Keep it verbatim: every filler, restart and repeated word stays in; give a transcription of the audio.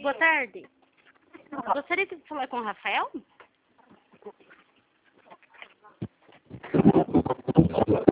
Boa tarde. Gostaria de falar com o Rafael?